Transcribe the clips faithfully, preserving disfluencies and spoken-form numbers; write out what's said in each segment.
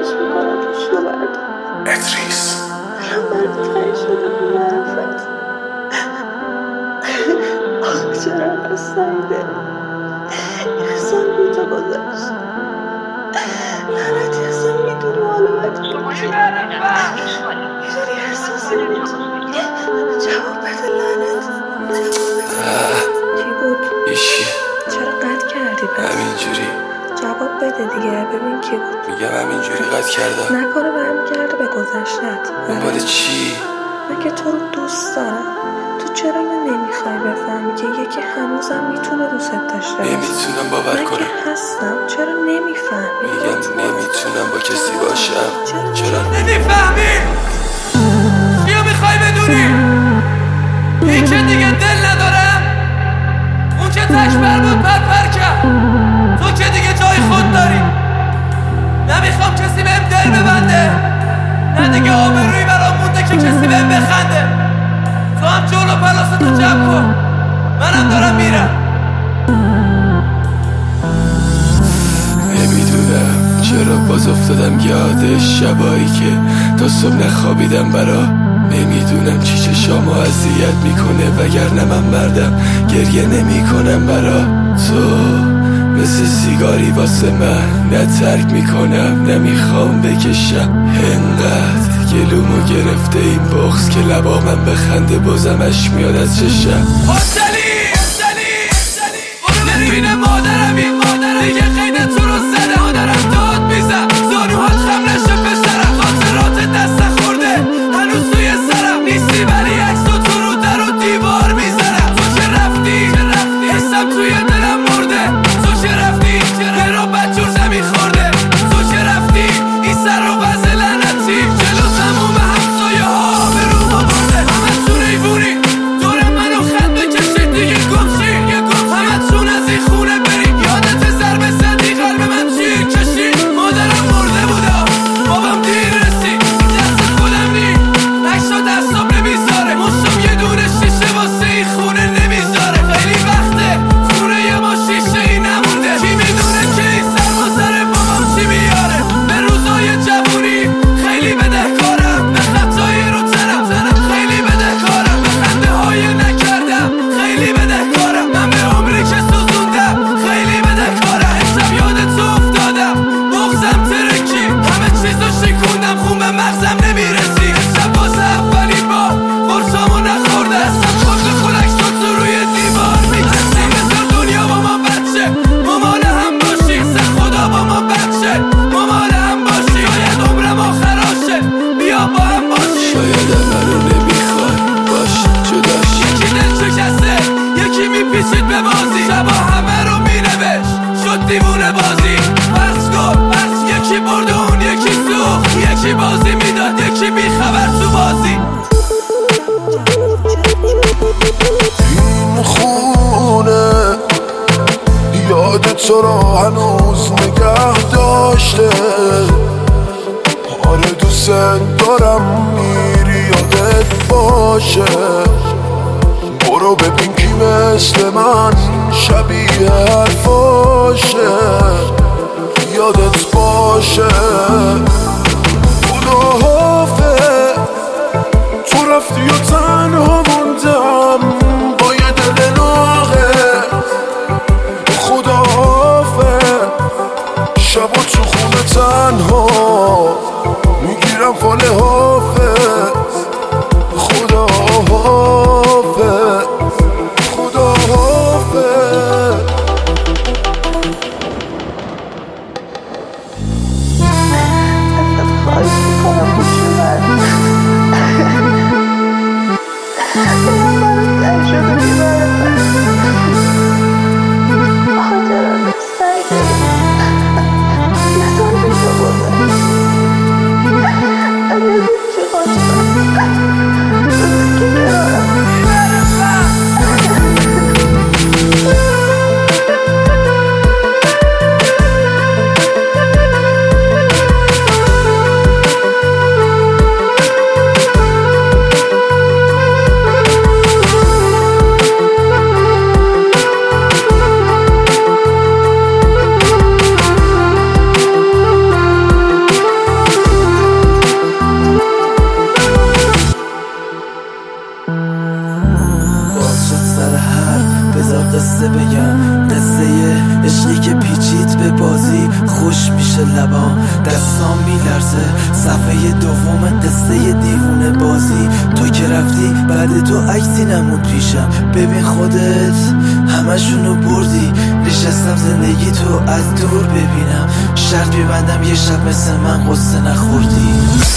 خواهش میکنم پوشی رو بردار. ادریس من تایی شده بی معرفت. آخ چرا انقدر سعیده یه سال بی تو گذشت. لعنتی اصلا میدونی حالا باید میدونی میدونی احساسی میدونی. جواب بده لعنت. چی بود؟ ایشی چرا قطع کردی پس؟ همینجوری جواب بده دیگه ببین کی بود. میگم همینجوری قطع کردم. نکنه برمیگرده به گذشتت. دنبال چی؟ من که تو رو دوست دارم. تو چرا اینو نمیخوای بفهمی که یکی هنوزم میتونه دوست داشته باشه؟ نمیتونم باور من کنم. که هستم. چرا نمیفهمی؟ میگم نمیتونم با کسی باشم. چرا, چرا نمیفهمی؟ چیو میخوای بدونی؟ این که دیگه دل ندارم، اون که تش پر بود پر پر کرد، تو که دیگه جای خود داری. نمیخوام کسی بهم دل ببنده، نه دیگه آبرویی برام مونده که کسی بهم بخنده. تو هم جلو پلاستو جمع کن، منم دارم میرم. نمیدونم چرا باز افتادم یاد شبایی که تا صبح نخوابیدم برا. نمیدونم چی چشامو اذیت میکنه وگرنه من مردم گریه نمیکنم برا. تو مثل سیگاری واسه من نه ترک میکنم نمیخوام بکشم. انقدر گلومو گرفته این بغض که لبا من بخنده بازم اشک میاد از چشم. حسلی حسلی برو ببینه مادرم، این مادرم دیگه خیلی تو رو زده. مادرم داد میزم زانوهات خم نشه پسرم. خاطرات دست خورده هنوز توی سرم نیستی ولی عکس و تو رو در و دیوار میزنم. تو که رفتی حسم توی دلم مرده. تو که رفتی یه رو بدجور نمیخورده. تو که رفتی این سر رو بز لعنتی جلو تموم همسایه ها به رو ما برده. همه تو ریوونی دور منو خط بکشید دیگه گمشی یه گم. همه تون از این خونه برید یادت ضربه زدی قلب من شیر کشید. مادرم مرده بوده بابام دیر رسید دست خودم نی نکشا دستم نمیذاره. مشتم یه دونه شیشه واسه این خونه نمیذاره. خیلی وقته خونه یه ما شیشه ای نمونده. کی میدونه که این سرما سر بابام چی میاره. به روزای جوونی خیلی بدهکارم، به خطای رو تنم تنم خیلی بدهکارم. به خنده های نکردم خیلی بدهکارم. من به عمری که سوزوندم خیلی بدهکارم. امشب یاد تو افتادم بغزم ترکی همه چیزو شکوندم خون به مغزم نمیرسی. امشب باز اولین بار قرصامو نخورده هستم خود به خودک شد تو روی دیوار میکسی. بذار دنیا با ما بچه مامان هم باشی. سر خدا با ما بچه مامان هم باشی. شاید عمرم آخراشه بیا با هم باشی. شاید منو نمیخوای باش جداش. یکی دل شکسته یکی میپیچید به بازی. شبا همه رو مینوشت شد دیوونه بازی. بس کن بس یکی برد و اون یکی سوخت. یکی بازی میداد یکی بیخبر تو بازی. این خونه یاد تو را هنوز نگه داشته. آره دوست دارم میری یادت باشه. برو ببین کی مثل من شبیه حرفاشه. یادت باشه خدا حافظ تو رفتی و تنها موندم با یه دل ناقه. خدا حافظ شب و تو خونه تنها میگیرم فال حافظ. خدا حافظ خدا حافظ. خواهش میکنم پوشی رو بردار. من تایی شده بی معرفت. آخ چرا انقدر سعیده یه سال بی تو گذشت. اگه چی عشقی که پیچید به بازی خوش میشه لبام، دستام میلرزه صفحه دوم قصه دیوونه بازی. تو که رفتی بعد تو عکسی نمود پیشم، ببین خودت همشونو بردی. نشستم زندگی تو از دور ببینم، شرط بیبندم یه شب مثل من قصه نخوردی.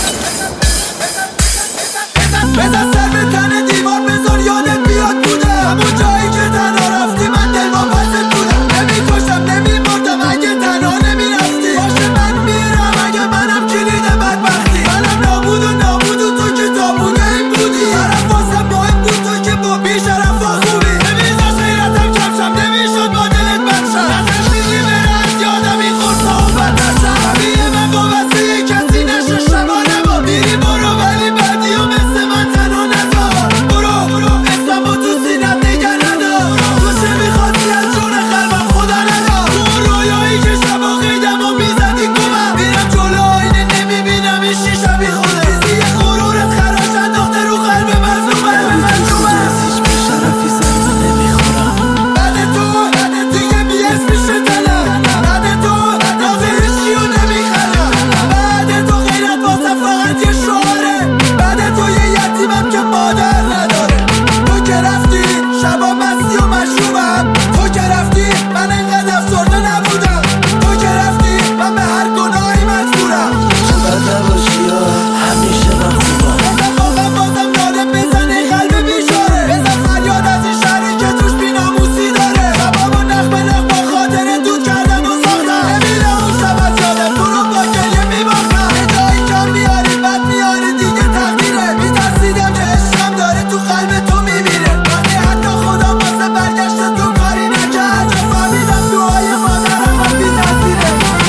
بزن سر به تن دیوار بذار یادت بیاد بوده همون جایی که تنها رفتی من دل با پست بودم. نمی کشم نمی مردم اگه تنها نمی رفتی. باشه من میرم اگه منم کلید بدبختی. منم نابود و نابود و تو که تابونه این بودی. طرف واسم مهم بود تو که با بیشرف و خوبی. نمیزاش غیرتم کمشم نمیشد با دلت بدشم. ازش دیدی بره از یادم این خورسا و بدنشم. طبیعه من با وسیع کسی نشو شبانه با میری برو ولی بعدی و مثل من تنها نزار. برو برو اسمم و تو سینم نگه ندار. تو چه میخواستی از جون قلبم خدا ندار. تو اون رویایی که شبا قیدم و میزدی گمم. میرم جلو آینه نمیبینم این شیشه بی خوده. چیزی غرورت خراش انداخته رو قلب مظلومه مظلومه. هیچ بیشرفی سرمه نمیخورم. بعد تو بعد دیگه بی اسمی شدنم. بعد تو نازه هیچکیو نمیخرم. بعد تو غیرت واسه فقط یه شعاره. بعد تو یه یتیمم که مادر نداره. تو که رفتی شبا مستی و مشروبم. تو که رفتی من انقدر افسرده نبودم. تو که رفتی من به هر گناهی مجبورم. بد نباشی یا همیشه من خوبم. بزن واقعا بازم داره بزنه قلب بیشاره. بزن فریاد از این شهری که توش بیناموسی داره. شبامو نخ به نخ با خاطر دود کردم و ساختم. نمیره اون شب از یادم تو رو با گریه میباختم. یه جایی کم میاری بد میاری دیگه تقدیره. میترسیدم که عشقم داره تو قلب تو میمیره. وقتی حتی خدا واسه برگشت تو کاری نکرد. چون فهمیدم دعای مادرم هم بی تاثیره.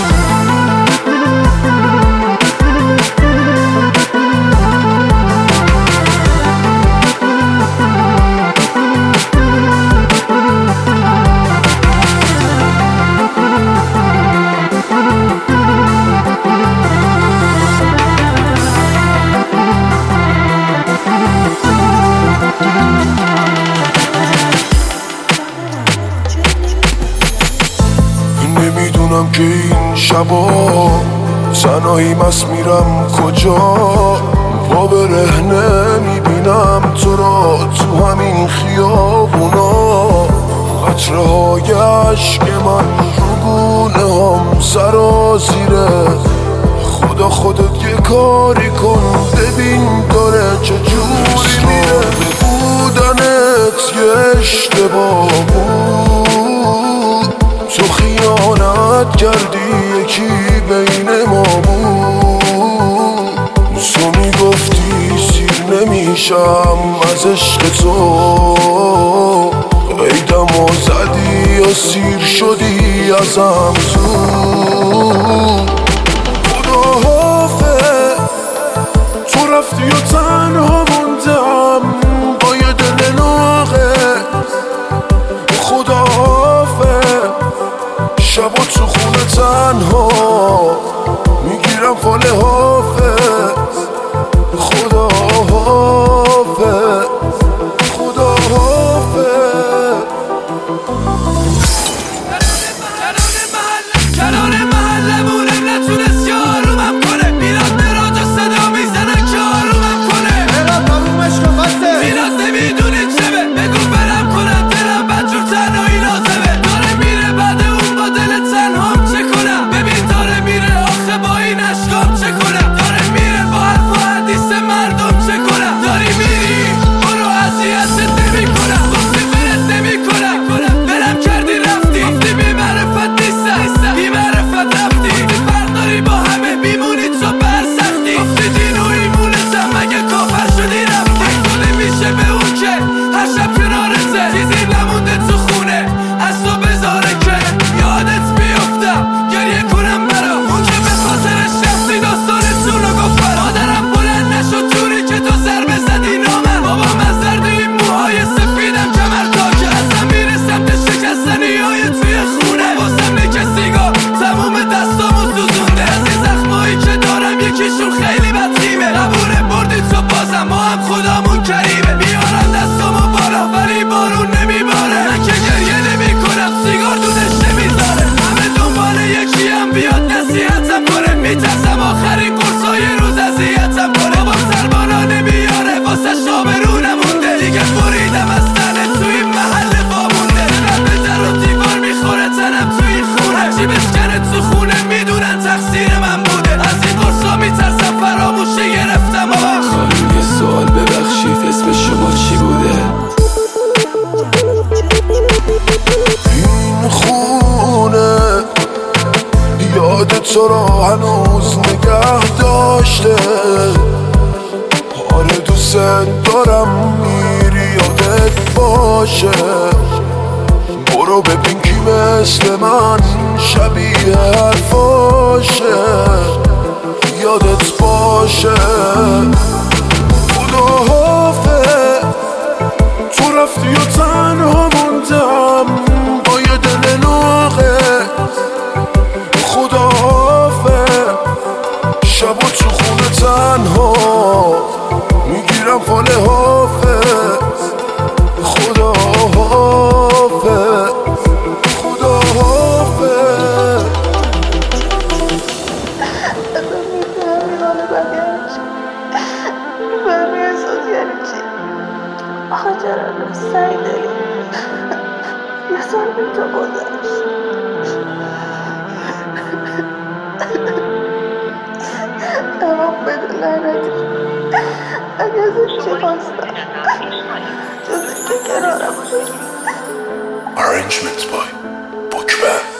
نمیدونم که این شبا تنهایی مست میرم کجا. پا برهنه میبینم تو را تو همین خیابونا. قطره های عشق من رو گونه هم سرازیره. خدا خودت یه کاری کن ببین داره چجوری میره. بودنت یه اشتباه بود. تو خیانت کردی یکی بین ما بود. تو میگفتی سیر نمیشم از عشق تو. قیدم و زدی یا سیر شدی ازم زود. خدا حافظ تو رفتی و تنها موندم با یه دل ناقص. خدا حافظ شبا تو خونه تنها میگیرم فال حافظ. خدا حافظ خدا حافظ. کنار محلمونم نتونست یارومم کنه. میرم به راجع صدا میزنن که آرومم کنه. برم هرچی بشکنه تو خونه میدونن تقصیر من بوده. از این قرصا میترسم فراموشه گرفتم. خانم یه سوال ببخشید اسم شما چی بوده؟ این خونه یاد تو را هنوز نگه داشته. آره دوست دارم میری یادت باشه. برو ببین کی مثل من شبیه حرفاشه. یادت باشه خدا حافظ. تو رفتی و تنها موندم با یه دل ناقص. خدا حافظ. شب و تو خونه تنها میگیرم فال حافظ. خدا حافظ. خدا حافظ. اصلا میفهمی حال بقیه چی؟ میفهمی احساس یعنی چی؟ آخه چرا سعی داری؟ یه سال بی تو گذشت. تمام بده لعنتی. اگه ازش چی خواستم جز اینکه کنارم باشی. Arrangement by Bookman.